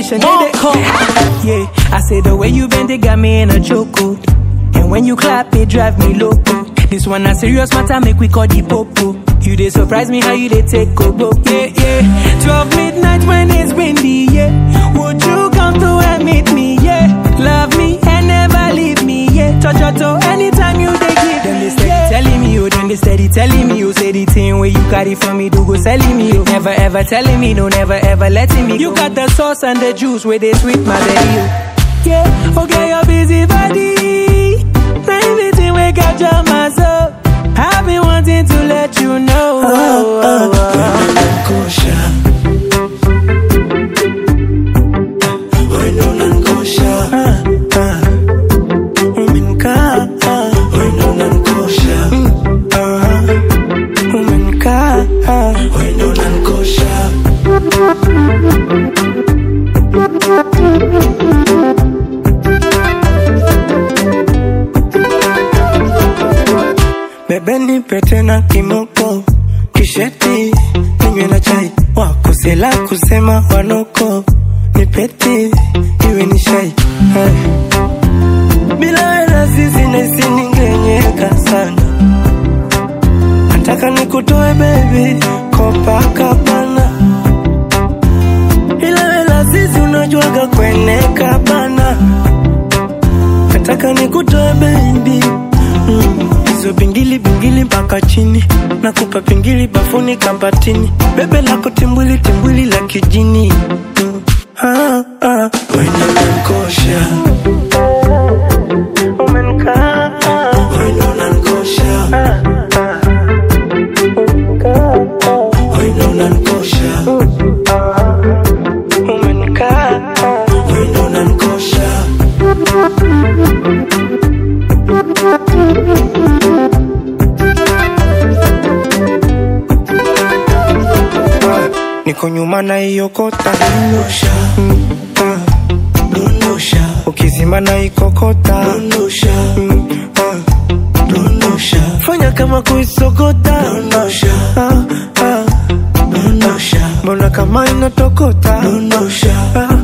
definition. Yeah, I say the way you bend it got me in a choco. And when you clap it drive me loco. This one a serious matter make we call the popo. You dey surprise me how you dey take go. Yeah 12 midnight when it's windy, yeah. Would you come to and meet me, yeah. Love me and never leave me, yeah. Touch your toe anytime you dey give. Then they steady telling me, oh. Then they steady telling me, oh. Say the thing where you carry from me, do go selling me, oh. Never ever telling me, no, never ever letting me go. You got the sauce and the juice where they sweet my belly, oh. Yeah, okay, you're busy body. Everything we got your muscle. I've been wanting to let you know. Bebe nipe tena kimoko, kisheti, ninywe na chai. Wakosela kusema wanoko, nipeti, iwe ni shai. Bila wena sisi nesi ningenyeka sana. Nataka nikutoe baby, Copacabana. Bila wena sisi unajuaga kweneka bana. Nataka nikutoe baby. Hizo bingili mpaka chini. Nakupa pingili bafuni kambatini. Bebe lako timbwili la kijini. Wena nankosha. Umenkaa. Wena nankosha. Wena nankosha. Umenkaa. Wena nankosha. Niko nyuma na hiyo kota. Dondosha. Ukizima na ikokota. Dondosha. Fanya kama kuisokota. Dondosha. Mbona kama inatokota. Dondosha.